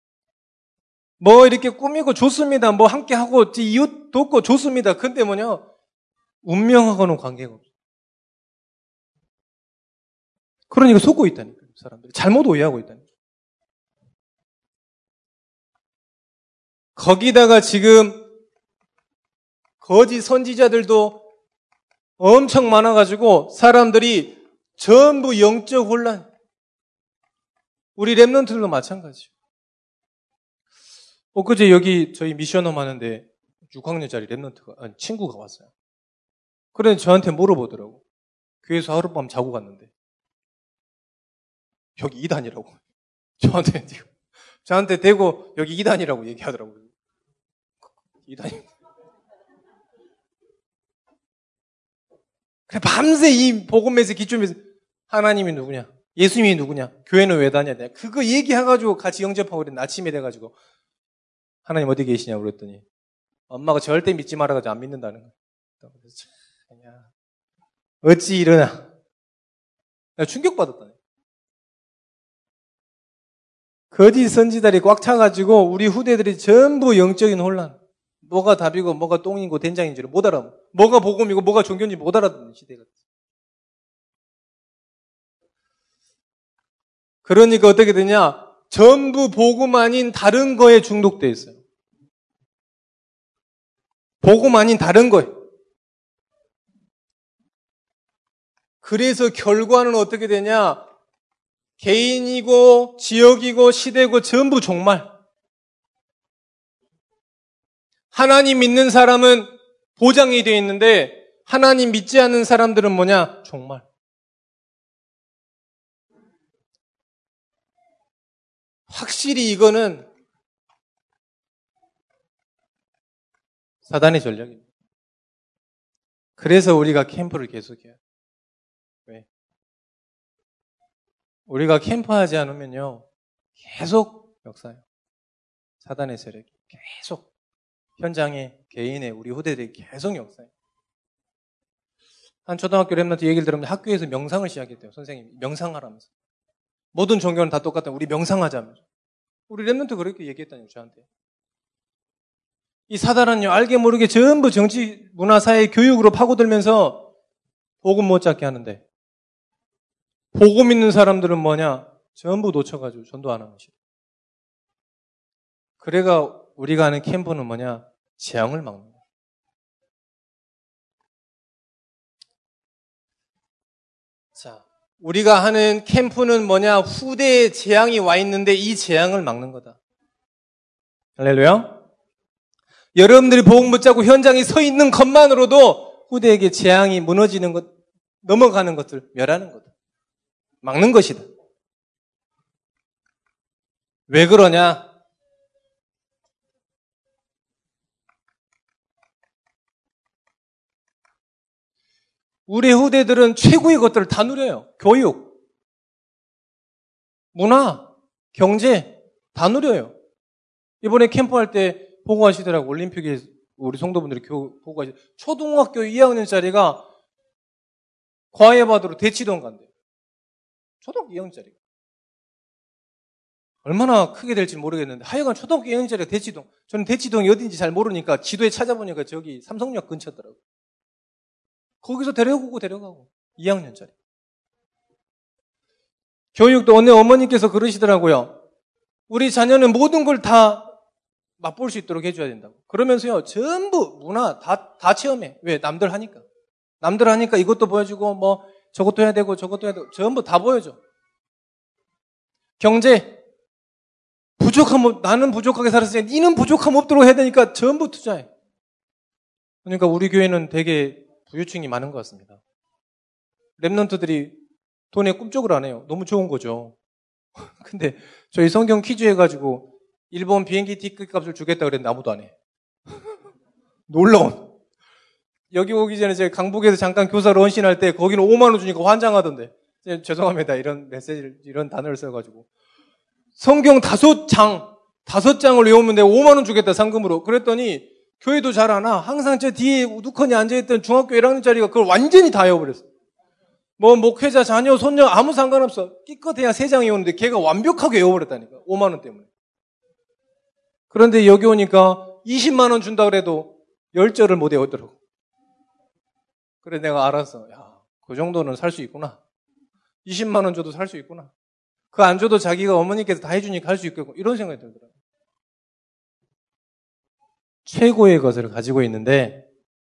뭐 이렇게 꾸미고 좋습니다. 뭐 함께 하고 이웃 돕고 좋습니다. 근데 뭐냐, 운명하고는 관계가 없어요. 그러니까 속고 있다니까요, 사람들이. 잘못 오해하고 있다니까요. 거기다가 지금 거짓 선지자들도 엄청 많아가지고 사람들이 전부 영적 혼란. 우리 랩런트들도 마찬가지예요. 엊그제 여기 저희 미션홈 하는데 육 학년짜리 랩런트가, 아니, 친구가 왔어요. 그래 저한테 물어보더라고. 교회에서 하룻밤 자고 갔는데 여기 이단이라고. 저한테, 저한테 대고 여기 이단이라고 얘기하더라고요. 이단이. 그래, 밤새 이 복음에서 기초면서 하나님이 누구냐? 예수님이 누구냐? 교회는 왜 다녀야 돼? 그거 얘기해가지고 같이 영접하고 그랬는데 아침에 돼가지고 하나님 어디 계시냐고 그랬더니 엄마가 절대 믿지 말아가지고 안 믿는다는 거예요. 그냥 어찌 이러나. 충격받았다네. 거짓 선지자들이 꽉 차가지고 우리 후대들이 전부 영적인 혼란. 뭐가 답이고 뭐가 똥이고 된장인지를 못 알아. 뭐가 복음이고 뭐가 종교인지 못 알아듣는 시대가. 그러니까 어떻게 되냐? 전부 복음 아닌 다른 거에 중독돼 있어요. 복음 아닌 다른 거에. 그래서 결과는 어떻게 되냐? 개인이고 지역이고 시대고 전부 종말. 하나님 믿는 사람은 보장이 되어 있는데 하나님 믿지 않는 사람들은 뭐냐? 종말. 확실히 이거는 사단의 전략입니다. 그래서 우리가 캠프를 계속해요. 왜? 우리가 캠프하지 않으면요, 계속 역사해요. 사단의 세력이 계속 현장에 개인의 우리 후대들이 계속 역사해요. 한 초등학교 랩런트 얘기를 들으면 학교에서 명상을 시작했대요. 선생님이 명상하라면서. 모든 종교는 다 똑같다. 우리 명상하자면서. 우리 랩런트 그렇게 얘기했다니요, 저한테. 이 사단은요, 알게 모르게 전부 정치, 문화, 사회, 교육으로 파고들면서 복음 못 잡게 하는데, 복음 있는 사람들은 뭐냐? 전부 놓쳐가지고 전도 안 하는 것이다. 그래가 우리가 하는 캠프는 뭐냐? 재앙을 막는 거야. 자, 우리가 하는 캠프는 뭐냐? 후대에 재앙이 와 있는데 이 재앙을 막는 거다. 할렐루야. 여러분들이 복음 붙잡고 현장에 서 있는 것만으로도 후대에게 재앙이 무너지는 것, 넘어가는 것을 멸하는 거다. 막는 것이다. 왜 그러냐? 우리 후대들은 최고의 것들을 다 누려요. 교육, 문화, 경제 다 누려요. 이번에 캠프할 때 보고하시더라고. 올림픽에 우리 성도분들이 교, 보고하시 초등학교 이 학년짜리가 과외받으러 대치동 간대요. 초등학교 이 학년짜리가. 얼마나 크게 될지 모르겠는데 하여간 초등학교 이 학년짜리가 대치동. 저는 대치동이 어딘지 잘 모르니까 지도에 찾아보니까 저기 삼성역 근처더라고요. 거기서 데려오고 데려가고 이 학년짜리. 교육도 어느 어머니께서 그러시더라고요. 우리 자녀는 모든 걸 다 맛볼 수 있도록 해줘야 된다고. 그러면서요, 전부 문화 다, 다 체험해. 왜? 남들 하니까. 남들 하니까 이것도 보여주고, 뭐, 저것도 해야 되고, 저것도 해야 되고, 전부 다 보여줘. 경제. 부족함, 나는 부족하게 살았으니, 니는 부족함 없도록 해야 되니까 전부 투자해. 그러니까 우리 교회는 되게 부유층이 많은 것 같습니다. 랩런트들이 돈에 꿈쩍을 안 해요. 너무 좋은 거죠. 근데 저희 성경 퀴즈 해가지고, 일본 비행기 티켓 값을 주겠다 그랬는데 아무도 안 해. 놀라운. 여기 오기 전에 제가 강북에서 잠깐 교사로 헌신할 때 거기는 오만 원 주니까 환장하던데. 죄송합니다. 이런 메시지를, 이런 단어를 써가지고. 성경 다섯 장, 다섯 장을 외우면 내가 오만 원 주겠다, 상금으로. 그랬더니 교회도 잘 아나 항상 저 뒤에 우두커니 앉아있던 중학교 일 학년짜리가 그걸 완전히 다 외워버렸어. 뭐 목회자, 자녀, 손녀 아무 상관없어. 끼껏해야 세 장 외우는데 걔가 완벽하게 외워버렸다니까. 오만 원 때문에. 그런데 여기 오니까 이십만 원 준다 그래도 열 절을 못 외우더라고. 그래 내가 알았어. 야, 그 정도는 살 수 있구나. 이십만 원 줘도 살 수 있구나. 그 안 줘도 자기가 어머니께서 다 해주니까 할 수 있겠고. 이런 생각이 들더라고. 최고의 것을 가지고 있는데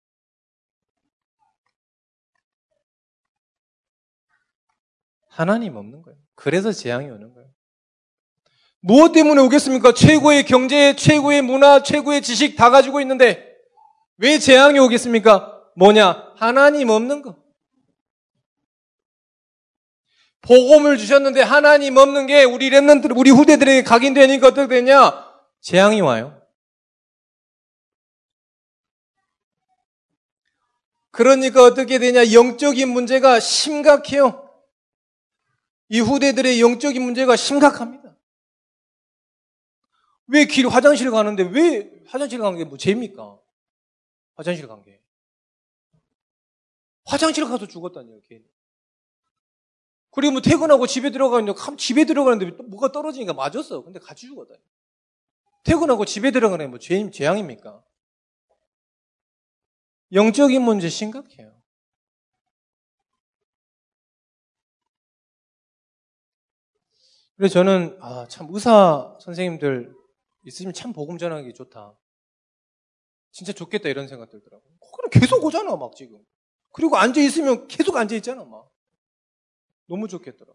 하나님 없는 거예요. 그래서 재앙이 오는 거예요. 무엇 때문에 오겠습니까? 최고의 경제, 최고의 문화, 최고의 지식 다 가지고 있는데 왜 재앙이 오겠습니까? 뭐냐? 하나님 없는 거. 복음을 주셨는데 하나님 없는 게 우리 랩런트, 우리 후대들에게 각인되니까 어떻게 되냐? 재앙이 와요. 그러니까 어떻게 되냐? 영적인 문제가 심각해요. 이 후대들의 영적인 문제가 심각합니다. 왜 길 화장실 가는데 왜 화장실 가는 게 뭐 죄입니까? 화장실 간 게. 화장실 가서 죽었다니요, 걔. 그리고 뭐 퇴근하고 집에 들어가는데 집에 들어가는데 뭐가 떨어지니까 맞았어. 근데 같이 죽었다. 퇴근하고 집에 들어가는 게 뭐 죄, 재앙입니까? 영적인 문제 심각해요. 그래서 저는 아, 참 의사 선생님들 있으면 참 복음 전하기 좋다. 진짜 좋겠다 이런 생각 들더라고요. 그럼 계속 오잖아 막 지금. 그리고 앉아 있으면 계속 앉아 있잖아 막. 너무 좋겠더라.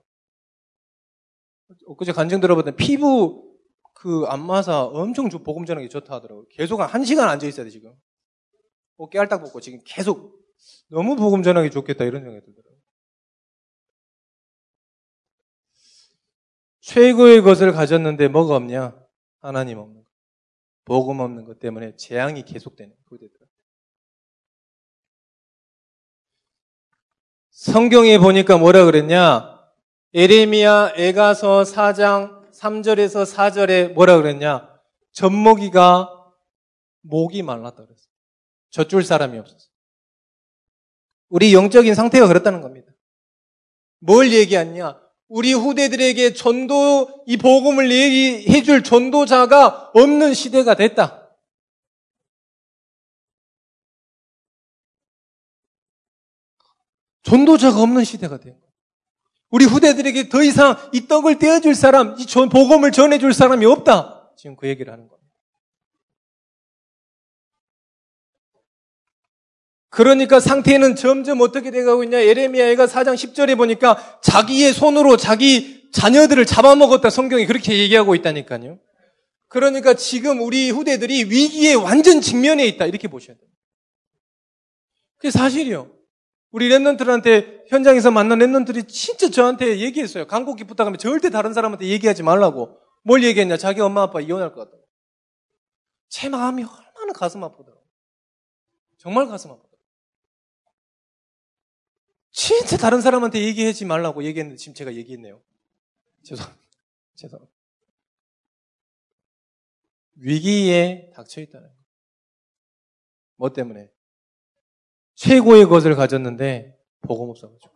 엊그제 간증 들어봤더니 피부 그 안마사 엄청 복음 전하기 좋다 하더라고요. 계속 한 시간 앉아 있어야 돼 지금. 어깨 알딱 벗고 지금 계속 너무 복음 전하기 좋겠다 이런 생각이 들더라고요. 최고의 것을 가졌는데 뭐가 없냐? 하나님 없는 것. 복음 없는 것 때문에 재앙이 계속되는 후대들. 성경에 보니까 뭐라 그랬냐? 에레미야 에가서 사 장 삼 절에서 사 절에 뭐라 그랬냐? 젖먹이가 목이 말랐다 그랬어요. 젖줄 사람이 없었어요. 우리 영적인 상태가 그렇다는 겁니다. 뭘 얘기하냐? 우리 후대들에게 전도, 이 복음을 얘기해 줄 전도자가 없는 시대가 됐다. 전도자가 없는 시대가 된 거예요. 우리 후대들에게 더 이상 이 떡을 떼어줄 사람, 이 복음을 전해줄 사람이 없다. 지금 그 얘기를 하는 겁니다. 그러니까 상태는 점점 어떻게 돼가고 있냐? 예레미야가 사 장 십 절에 보니까 자기의 손으로 자기 자녀들을 잡아먹었다. 성경이 그렇게 얘기하고 있다니까요. 그러니까 지금 우리 후대들이 위기에 완전 직면해 있다. 이렇게 보셔야 돼요. 그게 사실이요. 우리 랩런트들한테 현장에서 만난 랩런트들이 진짜 저한테 얘기했어요. 간곡히 부탁하면 절대 다른 사람한테 얘기하지 말라고. 뭘 얘기했냐? 자기 엄마 아빠 이혼할 것 같다고. 제 마음이 얼마나 가슴 아프더라고요. 정말 가슴 아프더라고요. 진짜 다른 사람한테 얘기하지 말라고 얘기했는데 지금 제가 얘기했네요. 죄송합니다. 죄송합니다. 위기에 닥쳐 있다는 거예요. 뭐 때문에? 최고의 것을 가졌는데 복음 없어가지고.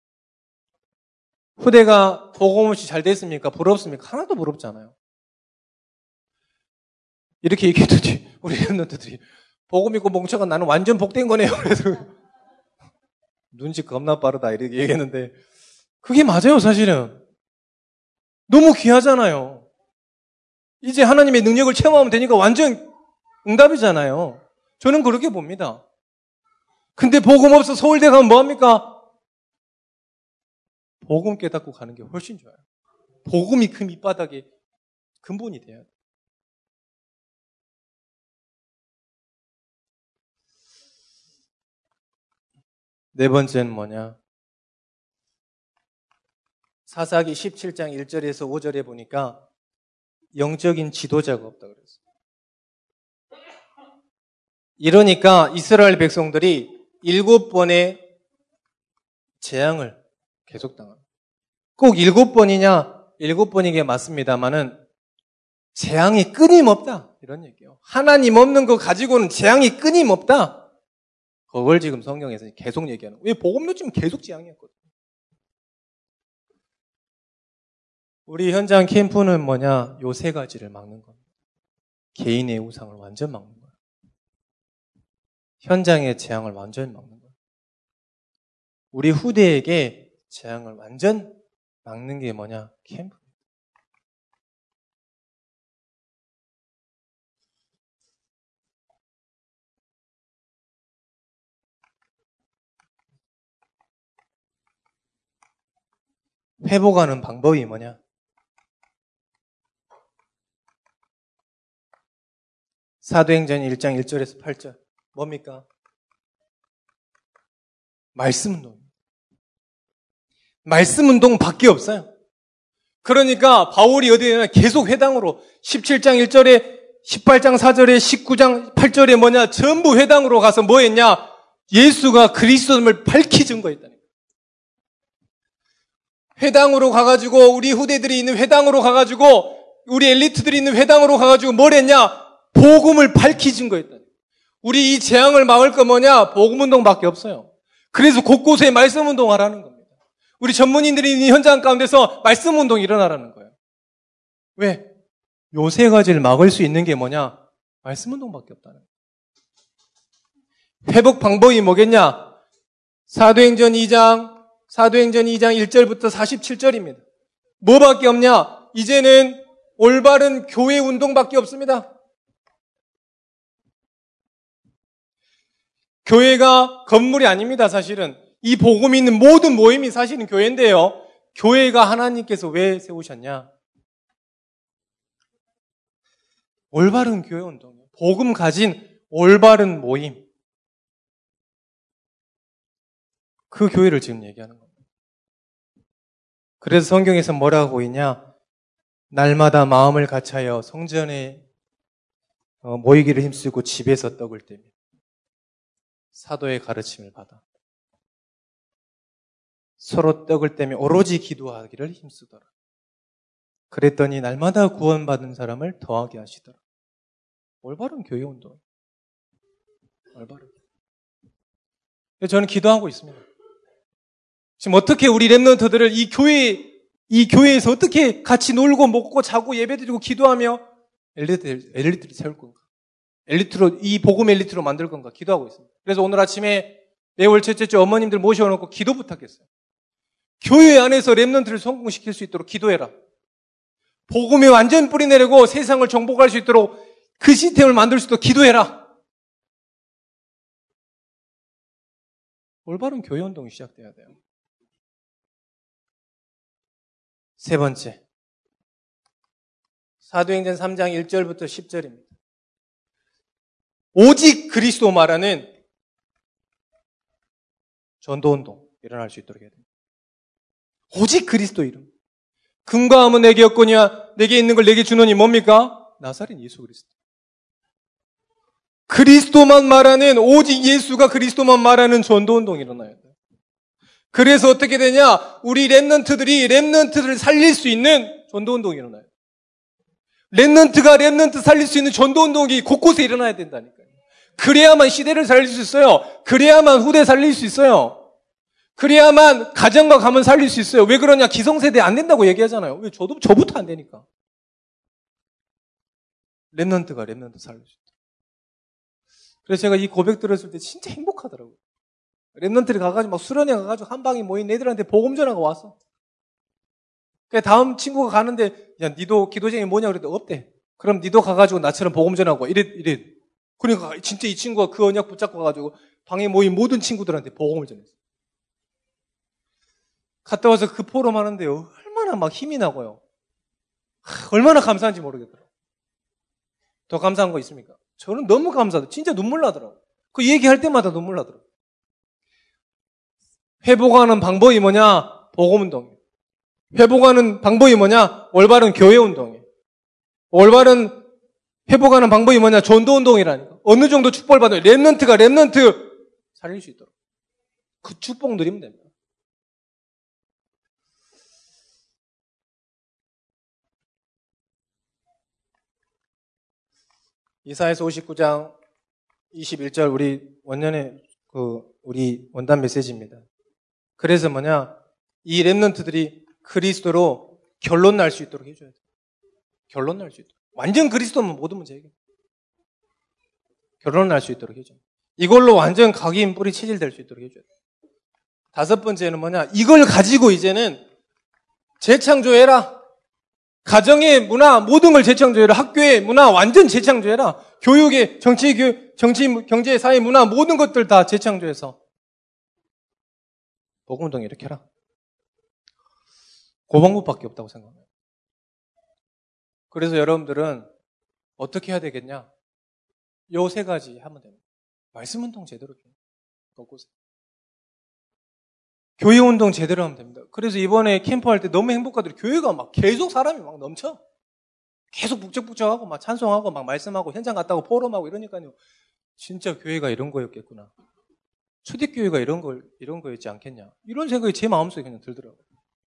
후대가 복음 없이 잘 됐습니까? 부럽습니까? 하나도 부럽잖아요. 이렇게 얘기했더니 우리 랩런트들이 복음 있고 멍청한 나는 완전 복된 거네요. 그래서 눈치 겁나 빠르다 이렇게 얘기했는데 그게 맞아요. 사실은 너무 귀하잖아요. 이제 하나님의 능력을 체험하면 되니까 완전 응답이잖아요. 저는 그렇게 봅니다. 근데 복음 없어 서울대 가면 뭐합니까? 복음 깨닫고 가는 게 훨씬 좋아요. 복음이 그 밑바닥에 근본이 돼야 돼요. 네 번째는 뭐냐? 사사기 십칠 장 일 절에서 오 절에 보니까 영적인 지도자가 없다 그랬어요. 이러니까 이스라엘 백성들이 일곱 번의 재앙을 계속 당합니다. 꼭 일곱 번이냐? 일곱 번인 게 맞습니다만은 재앙이 끊임없다. 이런 얘기예요. 하나님 없는 거 가지고는 재앙이 끊임없다. 그걸 지금 성경에서 계속 얘기하는 거예요. 왜 복음도 지금 계속 재앙이었거든요. 우리 현장 캠프는 뭐냐? 요 세 가지를 막는 겁니다. 개인의 우상을 완전 막는 거예요. 현장의 재앙을 완전 막는 거예요. 우리 후대에게 재앙을 완전 막는 게 뭐냐? 캠프. 회복하는 방법이 뭐냐? 사도행전 일 장 일 절에서 팔 절. 뭡니까? 말씀 운동. 말씀 운동 밖에 없어요. 그러니까 바울이 어디에나 계속 회당으로 십칠 장 일 절에 십팔 장 사 절에 십구 장 팔 절에 뭐냐? 전부 회당으로 가서 뭐 했냐? 예수가 그리스도임을 밝히 증거했다니까. 회당으로 가가지고 우리 후대들이 있는 회당으로 가가지고 우리 엘리트들이 있는 회당으로 가가지고 뭘 했냐? 복음을 밝히 증거했다. 우리 이 재앙을 막을 거 뭐냐? 복음운동밖에 없어요. 그래서 곳곳에 말씀운동 하라는 겁니다. 우리 전문인들이 있는 현장 가운데서 말씀운동이 일어나라는 거예요. 왜? 요 세 가지를 막을 수 있는 게 뭐냐? 말씀운동밖에 없다는 거예요. 회복 방법이 뭐겠냐? 사도행전 이 장, 사도행전 이 장 일 절부터 사십칠 절입니다. 뭐밖에 없냐? 이제는 올바른 교회 운동밖에 없습니다. 교회가 건물이 아닙니다, 사실은. 이 복음이 있는 모든 모임이 사실은 교회인데요. 교회가 하나님께서 왜 세우셨냐? 올바른 교회 운동이에요. 복음 가진 올바른 모임. 그 교회를 지금 얘기하는 겁니다. 그래서 성경에서 뭐라고 있냐? 날마다 마음을 같이하여 성전에 모이기를 힘쓰고 집에서 떡을 떼며 사도의 가르침을 받아. 서로 떡을 떼며 오로지 기도하기를 힘쓰더라. 그랬더니 날마다 구원받은 사람을 더하게 하시더라. 올바른 교회운동. 올바른. 저는 기도하고 있습니다. 지금 어떻게 우리 랩런트들을 이 교회, 이 교회에서 어떻게 같이 놀고 먹고 자고 예배드리고 기도하며 엘리트, 엘리트를 세울 건가? 엘리트로, 이 복음 엘리트로 만들 건가? 기도하고 있습니다. 그래서 오늘 아침에 매월 첫째 주 어머님들 모셔놓고 기도 부탁했어요. 교회 안에서 랩런트를 성공시킬 수 있도록 기도해라. 복음이 완전 뿌리내리고 세상을 정복할 수 있도록 그 시스템을 만들 수 있도록 기도해라. 올바른 교회 운동이 시작돼야 돼요. 세 번째, 사도행전 삼 장 일 절부터 십 절입니다. 오직 그리스도 말하는 전도운동 일어날 수 있도록 해야 됩니다. 오직 그리스도 이름. 금과 금은 내게 없거니와 내게 있는 걸 내게 주노니 뭡니까? 나사렛 예수 그리스도. 그리스도만 말하는, 오직 예수가 그리스도만 말하는 전도운동이 일어나야 돼요. 그래서 어떻게 되냐? 우리 랩런트들이 랩런트를 살릴 수 있는 전도운동이 일어나요. 랩런트가 랩런트 살릴 수 있는 전도운동이 곳곳에 일어나야 된다니까요. 그래야만 시대를 살릴 수 있어요. 그래야만 후대 살릴 수 있어요. 그래야만 가정과 가문 살릴 수 있어요. 왜 그러냐? 기성세대 안 된다고 얘기하잖아요. 왜? 저도, 저부터 안 되니까. 랩런트가 랩런트 살릴 수 있다. 그래서 제가 이 고백 들었을 때 진짜 행복하더라고요. 랩런트를 가가지고 막 수련회 가가지고 한 방에 모인 애들한테 복음 전화가 왔어. 그 다음 친구가 가는데, 야, 니도 기도쟁이 뭐냐? 그랬더니 없대. 그럼 니도 가가지고 나처럼 복음 전하고 이래, 이래. 그러니까 진짜 이 친구가 그 언약 붙잡고 가가지고 방에 모인 모든 친구들한테 복음을 전했어. 갔다 와서 그 포럼 하는데요. 얼마나 막 힘이 나고요. 하, 얼마나 감사한지 모르겠더라고요. 더 감사한 거 있습니까? 저는 너무 감사하다. 진짜 눈물 나더라고요. 그 얘기할 때마다 눈물 나더라고요. 회복하는 방법이 뭐냐? 복음운동이에요. 회복하는 방법이 뭐냐? 올바른 교회운동이에요. 올바른 회복하는 방법이 뭐냐? 전도운동이라니까. 어느 정도 축복을 받아요. 랩런트가 랩런트 살릴 수 있도록. 그 축복 누리면 됩니다. 이사야서 오십구 장 이십일 절 우리 원년의 그 우리 원단 메시지입니다. 그래서 뭐냐? 이 랩런트들이 그리스도로 결론 날 수 있도록 해줘야 돼요. 결론 날 수 있도록. 완전 그리스도면 모든 문제 해결. 결론 날 수 있도록 해줘야 돼요. 이걸로 완전 각인 뿌리 체질될 수 있도록 해줘야 돼요. 다섯 번째는 뭐냐? 이걸 가지고 이제는 재창조해라. 가정의 문화, 모든 걸 재창조해라. 학교의 문화 완전 재창조해라. 교육의, 정치, 교육, 정치, 경제, 사회, 문화 모든 것들 다 재창조해서 복음운동 이렇게 해라. 그 방법밖에 없다고 생각해요. 그래서 여러분들은 어떻게 해야 되겠냐? 요 세 가지 하면 됩니다. 말씀운동 제대로 좀 꺾으세요. 교회운동 제대로 하면 됩니다. 그래서 이번에 캠프할 때 너무 행복하더라고요. 교회가 막 계속 사람이 막 넘쳐. 계속 북적북적하고 막 찬송하고 막 말씀하고 현장 갔다고 포럼하고 이러니까요. 진짜 교회가 이런 거였겠구나. 초대교회가 이런 걸, 이런 거였지 않겠냐. 이런 생각이 제 마음속에 그냥 들더라고요.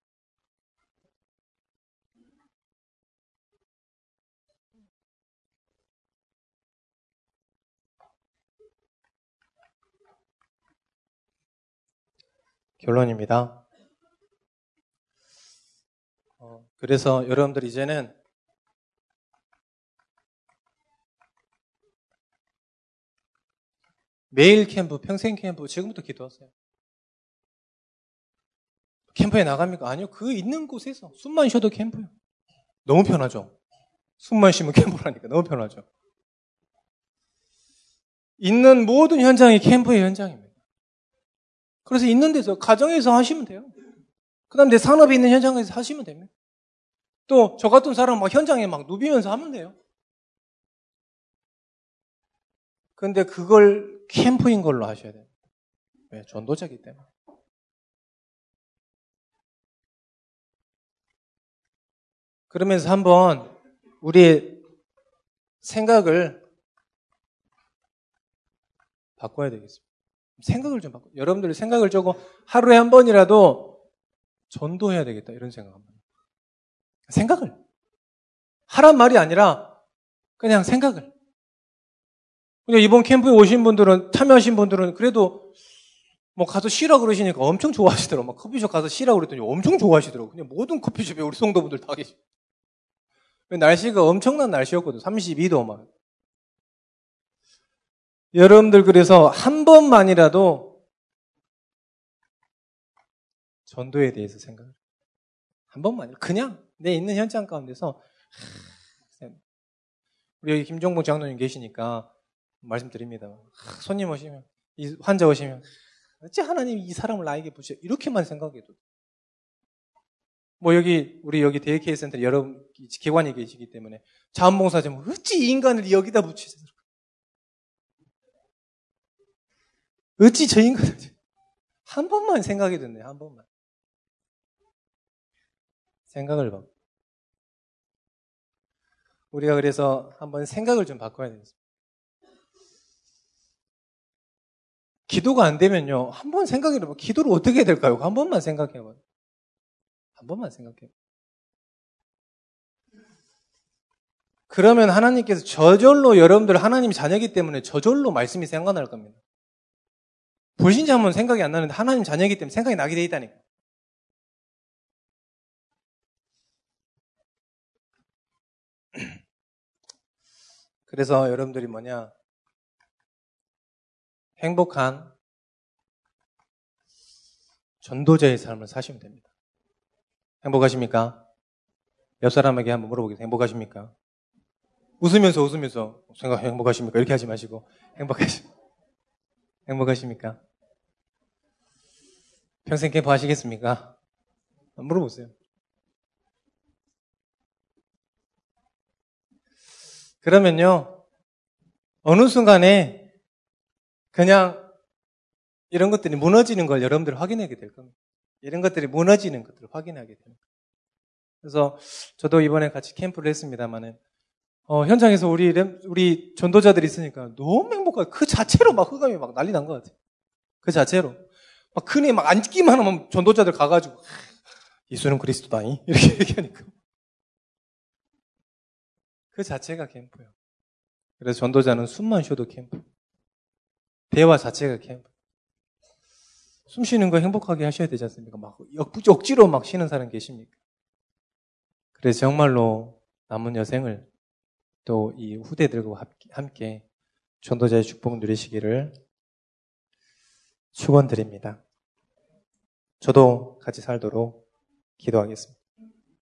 결론입니다. 어, 그래서 여러분들 이제는 매일 캠프, 평생 캠프 지금부터 기도하세요. 캠프에 나갑니까? 아니요. 그 있는 곳에서 숨만 쉬어도 캠프예요. 너무 편하죠? 숨만 쉬면 캠프라니까 너무 편하죠? 있는 모든 현장이 캠프의 현장입니다. 그래서 있는 데서, 가정에서 하시면 돼요. 그 다음에 내 산업에 있는 현장에서 하시면 됩니다. 또, 저 같은 사람 막 현장에 막 누비면서 하면 돼요. 근데 그걸 캠프인 걸로 하셔야 돼요. 왜? 전도자이기 때문에. 그러면서 한번 우리의 생각을 바꿔야 되겠습니다. 생각을 좀 바꿔. 여러분들 생각을 조금 하루에 한 번이라도 전도해야 되겠다 이런 생각합니다. 생각을 하란 말이 아니라 그냥 생각을. 그냥 이번 캠프에 오신 분들은 참여하신 분들은 그래도 뭐 가서 쉬라 그러시니까 엄청 좋아하시더라고. 막 커피숍 가서 쉬라 그랬더니 엄청 좋아하시더라고. 그냥 모든 커피숍에 우리 성도분들 다 계시고. 날씨가 엄청난 날씨였거든. 삼십이 도 막. 여러분들 그래서 한 번만이라도 전도에 대해서 생각을. 한 번만 그냥 내 있는 현장 가운데서 우리 여기 김종봉 장로님 계시니까 말씀드립니다. 손님 오시면 이 환자 오시면 어찌 하나님이 이 사람을 나에게 부셔 이렇게만 생각해도 뭐 여기 우리 여기 데이케어 센터 여러 기관이 계시기 때문에 자원봉사자면 어찌 이 인간을 여기다 붙이세요? 어찌 저 인간을 한 번만 생각해 듣네 한 번만 생각을 봐. 우리가 그래서 한번 생각을 좀 바꿔야 되겠습니다. 기도가 안 되면요 한 번 생각해보면 기도를 어떻게 해야 될까요? 한 번만 생각해봐요. 한 번만 생각해봐요. 그러면 하나님께서 저절로 여러분들 하나님 자녀이기 때문에 저절로 말씀이 생각날 겁니다. 불신자면 생각이 안 나는데 하나님 자녀이기 때문에 생각이 나게 돼 있다니까. 그래서 여러분들이 뭐냐 행복한 전도자의 삶을 사시면 됩니다. 행복하십니까? 옆 사람에게 한번 물어보겠습니다. 행복하십니까? 웃으면서 웃으면서 생각 행복하십니까? 이렇게 하지 마시고 행복하시 행복하십니까? 평생 캠프 하시겠습니까? 물어보세요. 그러면요 어느 순간에 그냥 이런 것들이 무너지는 걸 여러분들 확인하게 될 겁니다. 이런 것들이 무너지는 것들을 확인하게 됩니다. 그래서 저도 이번에 같이 캠프를 했습니다만은 어, 현장에서 우리 우리 전도자들이 있으니까 너무 행복하고 그 자체로 막 흑암이 막 난리 난 것 같아요. 그 자체로 막 큰애 막 앉기만 하면 전도자들 가가지고 예수는 그리스도다니 이렇게 얘기하니까 그 자체가 캠프예요. 그래서 전도자는 숨만 쉬어도 캠프. 대화 자체가 캠프. 숨 쉬는 거 행복하게 하셔야 되지 않습니까? 막 억지로 막 쉬는 사람 계십니까? 그래서 정말로 남은 여생을 또 이 후대들과 함께 전도자의 축복 누리시기를 축원드립니다. 저도 같이 살도록 기도하겠습니다.